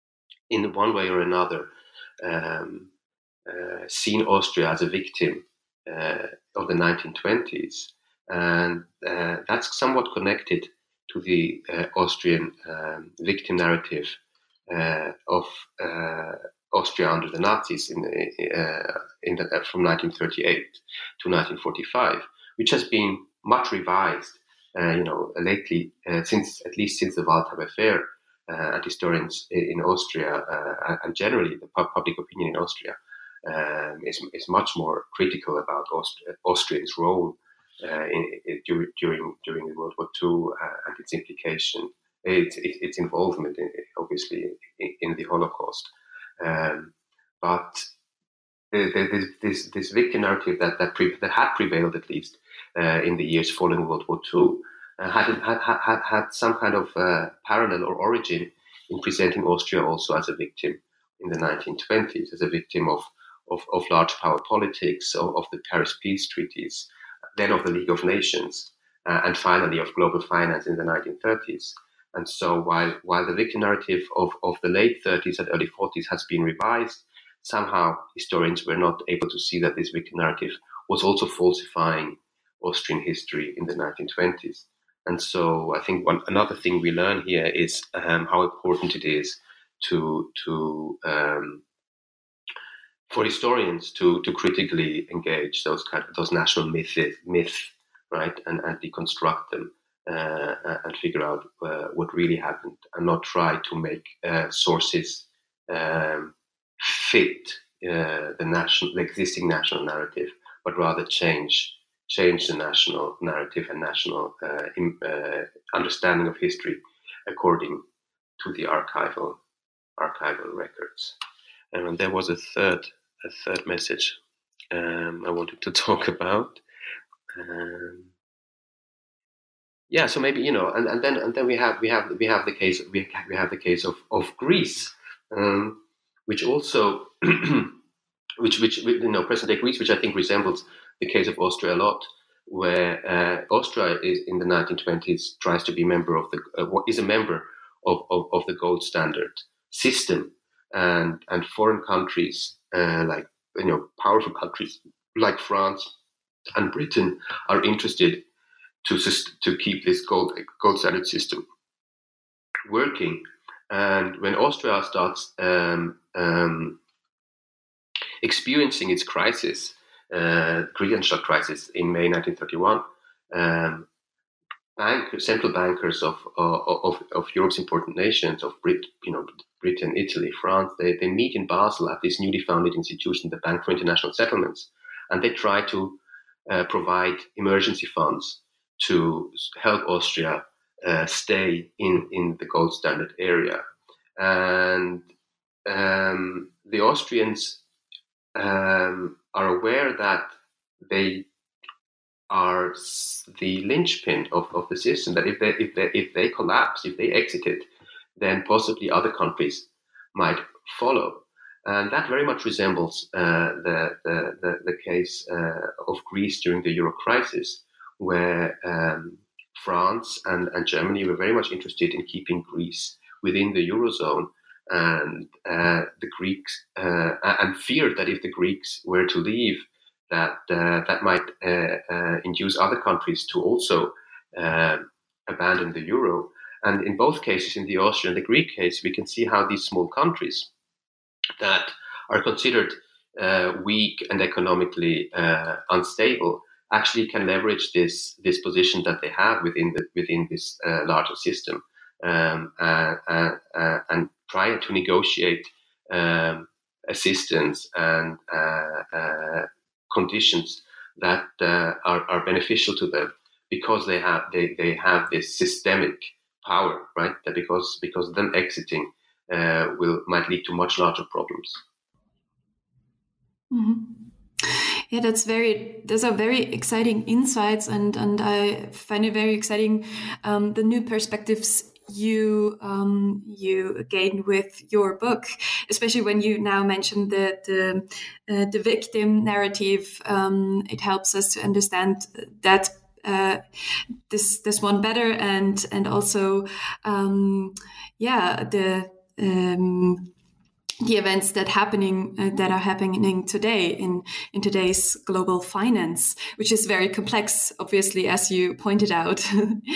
in one way or another, um, uh, seen Austria as a victim uh, of the nineteen twenties. And uh, that's somewhat connected to the uh, Austrian um, victim narrative uh, of uh, Austria under the Nazis in, uh, in the, uh, from nineteen thirty-eight to nineteen forty-five, which has been much revised, uh, you know, lately, uh, since at least since the Waldheim affair, uh, and historians in Austria uh, and generally the public opinion in Austria um, is is much more critical about Aust- Austria's role uh, in, in, during during during World War Two uh, and its implication, its its involvement, in, obviously, in, in the Holocaust. Um, but this, this this victim narrative that that, pre, that had prevailed at least uh, in the years following World War Two uh, had, had had had some kind of uh, parallel or origin in presenting Austria also as a victim in the nineteen twenties, as a victim of of, of large power politics, of, of the Paris peace treaties, then of the League of Nations, uh, and finally of global finance in the nineteen thirties. And so while while the victim narrative of, of the late thirties and early forties has been revised, somehow historians were not able to see that this victim narrative was also falsifying Austrian history in the nineteen twenties. And so I think one another thing we learn here is um, how important it is to to um, for historians to to critically engage those kind of, those national myths, myths, right, and, and deconstruct them. Uh, and figure out uh, what really happened, and not try to make uh, sources um, fit uh, the national, the existing national narrative, but rather change change the national narrative and national uh, in, uh, understanding of history according to the archival archival records. And there was a third a third message um, I wanted to talk about. Um, yeah, so maybe you know, and, and then and then we have we have we have the case we have, we have the case of of Greece, um, which also which which you know present day Greece, which I think resembles the case of Austria a lot, where uh, Austria is in the nineteen twenties tries to be member of the uh, is a member of, of, of the gold standard system, and and foreign countries uh, like you know powerful countries like France and Britain are interested to to keep this gold gold standard system working. And when Austria starts um, um, experiencing its crisis, uh, Kriegenstab crisis in May nineteen thirty-one, um, bank, central bankers of, of of Europe's important nations, of Brit, you know, Britain, Italy, France, they, they meet in Basel at this newly founded institution, the Bank for International Settlements, and they try to uh, provide emergency funds to help Austria uh, stay in, in the gold standard area. And um, the Austrians um, are aware that they are the linchpin of, of the system, that if they, if they if they collapse, if they exited, then possibly other countries might follow. And that very much resembles uh, the, the, the, the case uh, of Greece during the Euro crisis, where um, France and, and Germany were very much interested in keeping Greece within the Eurozone, and uh, the Greeks uh, and feared that if the Greeks were to leave, that uh, that might uh, uh, induce other countries to also uh, abandon the euro. And in both cases, in the Austrian and the Greek case, we can see how these small countries that are considered uh, weak and economically uh, unstable actually can leverage this this position that they have within the within this uh, larger system, um, uh, uh, uh, and try to negotiate um, assistance and uh, uh, conditions that uh, are, are beneficial to them, because they have they, they have this systemic power, right? That because because them exiting uh, will might lead to much larger problems. Mm-hmm. Yeah, that's very. Those are very exciting insights, and and I find it very exciting um, the new perspectives you um, you gain with your book, especially when you now mention the the, uh, the victim narrative. Um, it helps us to understand that uh, this this one better, and and also um, yeah the. Um, the events that happening uh, that are happening today in in today's global finance, which is very complex, obviously, as you pointed out.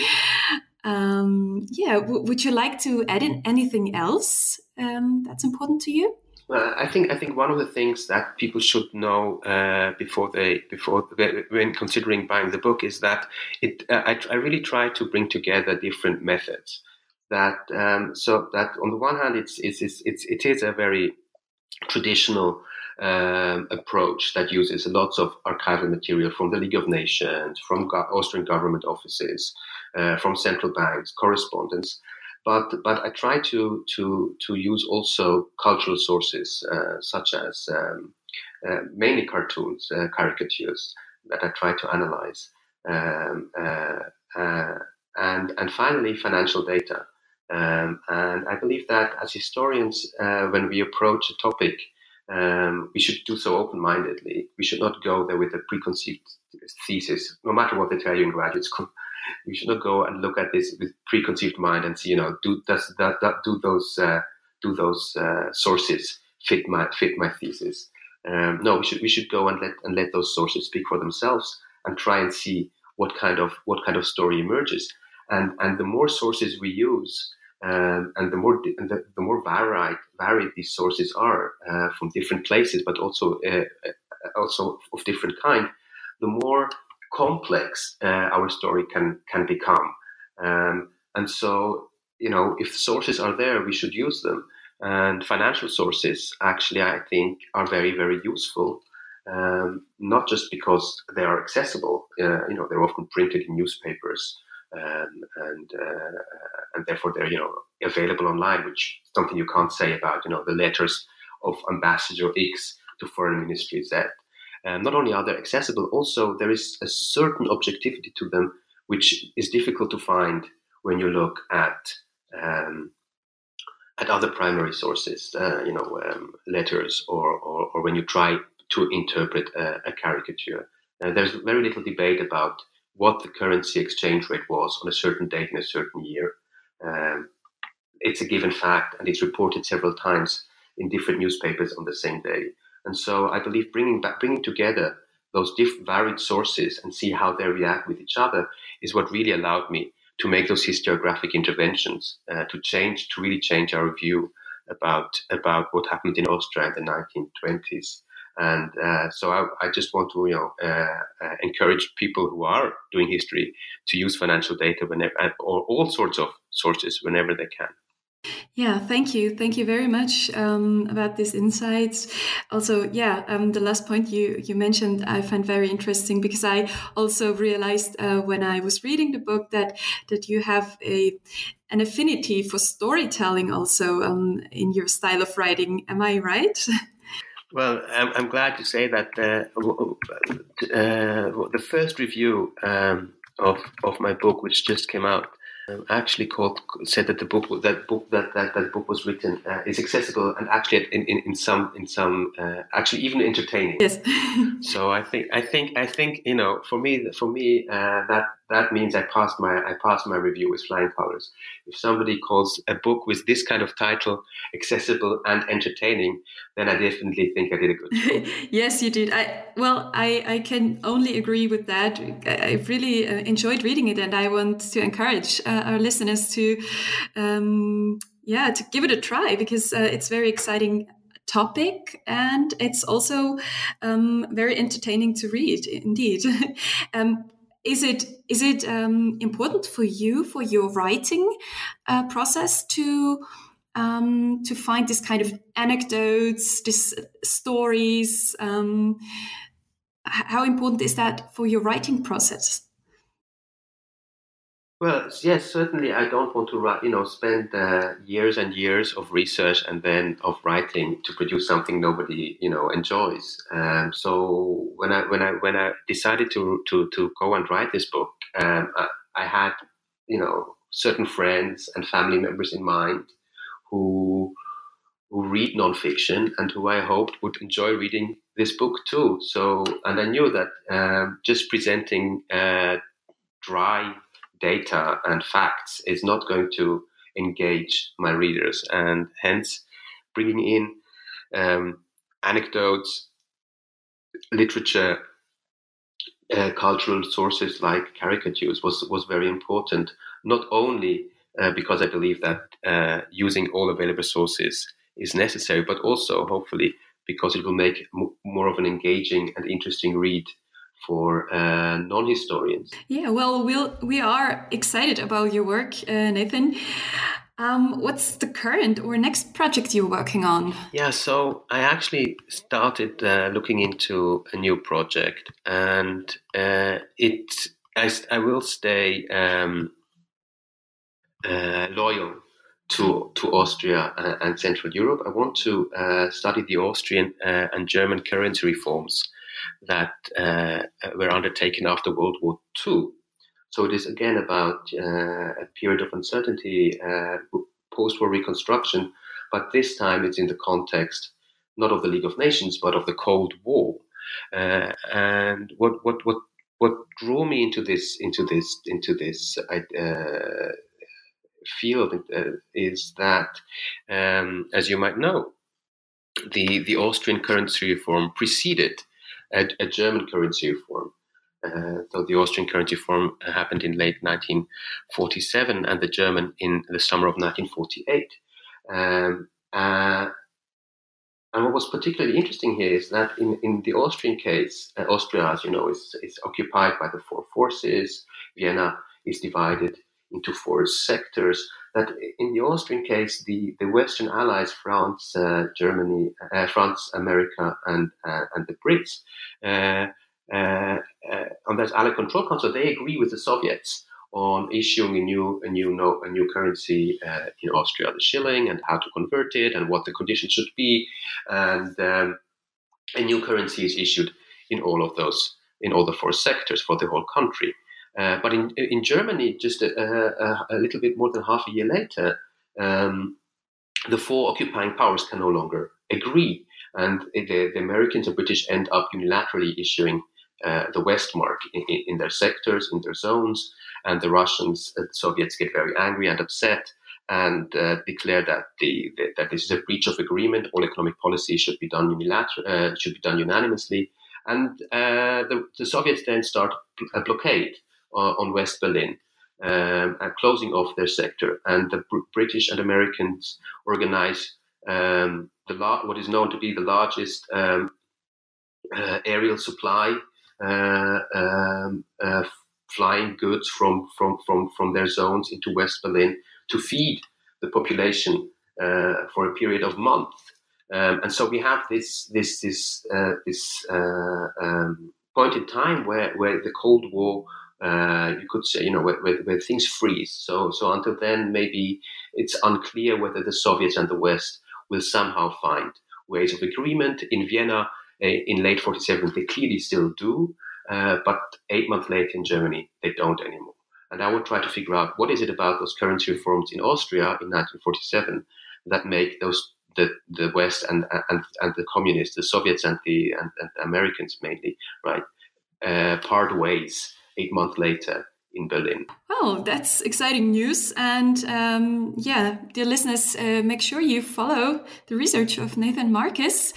um, yeah, w- would you like to add in anything else um, that's important to you? Well, I think I think one of the things that people should know uh, before they before they, when considering buying the book is that it uh, I, I really try to bring together different methods. That um, so that on the one hand, it's it's, it's, it's it is a very traditional um, approach that uses lots of archival material from the League of Nations, from go- Austrian government offices, uh, from central banks, correspondence. But but I try to to to use also cultural sources uh, such as um, uh, mainly cartoons, uh, caricatures that I try to analyze, um, uh, uh, and and finally financial data. Um, and I believe that as historians, uh, when we approach a topic, um, we should do so open-mindedly. We should not go there with a preconceived thesis, no matter what they tell you in graduate school. You should not go and look at this with preconceived mind and see, you know, do does that, that do those uh, do those uh, sources fit my fit my thesis? Um, no, we should we should go and let and let those sources speak for themselves and try and see what kind of what kind of story emerges. And and the more sources we use, Um, and the more the, the more varied varied these sources are uh, from different places, but also uh, also of different kind, the more complex uh, our story can can become. Um, and so, you know, if sources are there, we should use them. And financial sources, actually, I think, are very very useful. Um, not just because they are accessible. Uh, you know, they're often printed in newspapers. Um, and uh, and therefore they're you know available online, which is something you can't say about you know the letters of Ambassador X to Foreign Ministry Z. Um, not only are they accessible, also there is a certain objectivity to them, which is difficult to find when you look at um, at other primary sources, uh, you know, um, letters, or, or or when you try to interpret a, a caricature. Uh, there's very little debate about what the currency exchange rate was on a certain date in a certain year. Um, it's a given fact, and it's reported several times in different newspapers on the same day. And so I believe bringing back, bringing together those diff- varied sources and see how they react with each other is what really allowed me to make those historiographic interventions, uh, to change, to really change our view about about what happened in Austria in the nineteen twenties. And uh, so I, I just want to, you know, uh, uh, encourage people who are doing history to use financial data whenever, or all sorts of sources whenever they can. Yeah, thank you. Thank you very much um, about these insights. Also, yeah, um, the last point you, you mentioned I find very interesting, because I also realized uh, when I was reading the book that that you have a an affinity for storytelling also um, in your style of writing. Am I right? Well, I'm, I'm glad to say that uh, uh, the first review um, of of my book, which just came out, um, actually called said that the book that book that that, that book was written uh, is accessible and actually in, in, in some in some uh, actually even entertaining. Yes. So I think I think I think you know for me for me uh, that that means I passed my I passed my review with flying colors. If somebody calls a book with this kind of title accessible and entertaining, then I definitely think I did a good job. Yes, you did. I well, I, I can only agree with that. I, I've really uh, enjoyed reading it, and I want to encourage uh, our listeners to, um, yeah, to give it a try, because uh, it's very exciting topic, and it's also um, very entertaining to read. Indeed. um, Is it is it um, important for you, for your writing uh, process, to um, to find this kind of anecdotes, this stories? Um, how important is that for your writing process? Well, yes, certainly. I don't want to write, you know, spend uh, years and years of research and then of writing to produce something nobody, you know, enjoys. Um, so when I when I when I decided to to to go and write this book, um, I, I had, you know, certain friends and family members in mind who who read nonfiction and who I hoped would enjoy reading this book too. So, and I knew that um, just presenting uh, dry data and facts is not going to engage my readers, and hence bringing in um, anecdotes, literature, uh, cultural sources like caricatures was was very important. Not only uh, because I believe that uh, using all available sources is necessary, but also hopefully because it will make m- more of an engaging and interesting read for uh, non-historians. Yeah, well, we'll we are excited about your work, uh, Nathan. Um, what's the current or next project you're working on? Yeah, so I actually started uh, looking into a new project, and uh, it I, I will stay um, uh, loyal to to Austria and, and Central Europe. I want to uh, study the Austrian uh, and German currency reforms that uh, were undertaken after World War Two. So it is again about uh, a period of uncertainty, uh, post-war reconstruction, but this time it's in the context not of the League of Nations but of the Cold War. Uh, and what what what what drew me into this into this into this uh, field uh, is that, um, as you might know, the the Austrian currency reform preceded a, a German currency reform. Uh, so the Austrian currency reform happened in late nineteen forty-seven, and the German in the summer of nineteen forty-eight. Um, uh, and what was particularly interesting here is that in, in the Austrian case, uh, Austria, as you know, is, is occupied by the four forces. Vienna is divided into four sectors. That in the Austrian case, the, the Western allies, France, uh, Germany, uh, France, America, and uh, and the Brits, uh, uh, uh, on that Allied Control Council, they agree with the Soviets on issuing a new a new no, a new currency uh, in Austria, the shilling, and how to convert it, and what the conditions should be, and um, a new currency is issued in all of those, in all the four sectors for the whole country. Uh, but in in Germany, just a, a, a little bit more than half a year later, um, the four occupying powers can no longer agree, and the, the Americans and British end up unilaterally issuing uh, the West mark in, in their sectors, in their zones, and the Russians and Soviets get very angry and upset and uh, declare that the, the that this is a breach of agreement. All economic policy should be done unilaterally, uh, should be done unanimously, and uh, the, the Soviets then start a blockade uh, on West Berlin. Um, and closing off their sector, and the Br- British and Americans organize um, the la- what is known to be the largest um, uh, aerial supply, uh, um, uh, flying goods from, from, from, from their zones into West Berlin to feed the population uh, for a period of months. Um, and so we have this this this uh, this uh, um, point in time where, where the Cold War. Uh, you could say, you know, where, where, where things freeze. So, so until then, maybe it's unclear whether the Soviets and the West will somehow find ways of agreement. In Vienna, uh, in late forty-seven, they clearly still do, uh, but eight months later in Germany, they don't anymore. And I will try to figure out what is it about those currency reforms in Austria in nineteen forty-seven that make those the, the West and, and and the communists, the Soviets and the and, and the Americans mainly, right, uh, part ways eight months later in Berlin. Oh, that's exciting news. And um, yeah, dear listeners, uh, make sure you follow the research of Nathan Marcus.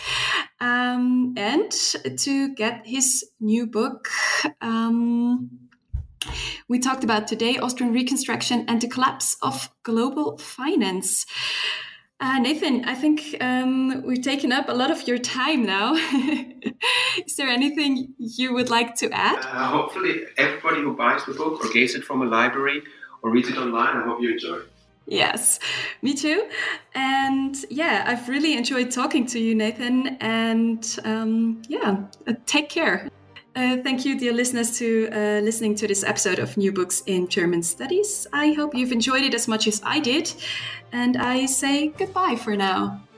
Um, and to get his new book, um, we talked about today, Austrian Reconstruction and the Collapse of Global Finance. Uh, Nathan, I think um, we've taken up a lot of your time now. Is there anything you would like to add? Uh, hopefully everybody who buys the book or gets it from a library or reads it online, I hope you enjoy it. Yes, me too. And yeah, I've really enjoyed talking to you, Nathan. And um, yeah, uh, take care. Uh, thank you, dear listeners, to uh, listening to this episode of New Books in German Studies. I hope you've enjoyed it as much as I did. And I say goodbye for now.